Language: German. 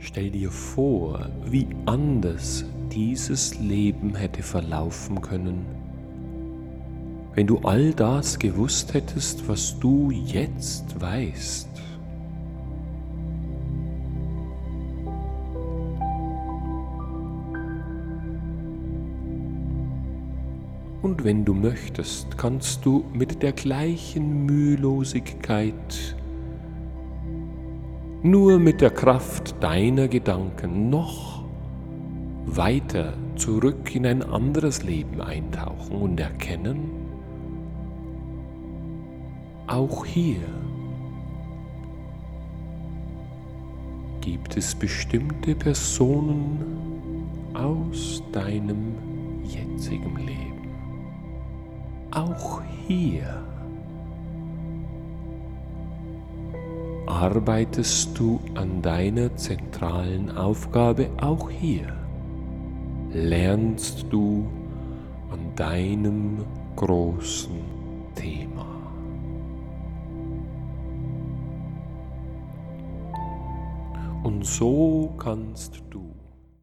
Stell dir vor, wie anders dieses Leben hätte verlaufen können, wenn du all das gewusst hättest, was du jetzt weißt. Und wenn du möchtest, kannst du mit der gleichen Mühelosigkeit, nur mit der Kraft deiner Gedanken, noch weiter zurück in ein anderes Leben eintauchen und erkennen, auch hier gibt es bestimmte Personen aus deinem jetzigen Leben. Auch hier arbeitest du an deiner zentralen Aufgabe, auch hier lernst du an deinem großen Thema. Und so kannst du